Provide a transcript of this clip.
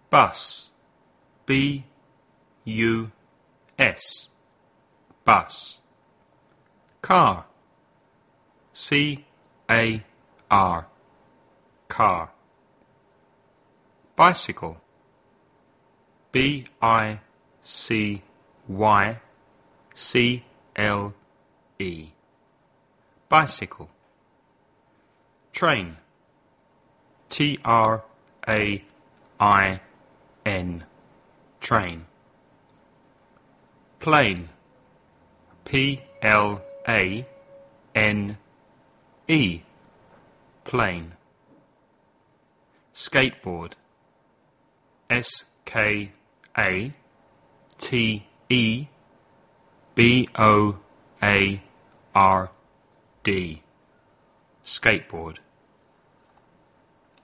Bus. B-U-S. Bus. Car. C-A-R. Car. Bicycle. B-I-C-Y-C-L-E. Bicycle. Train. T-R-A-I-N. Train. Plane. P-L-A-N-E. Plane. Skateboard. S-K-A-T-E-B-O-A-R-D. Skateboard.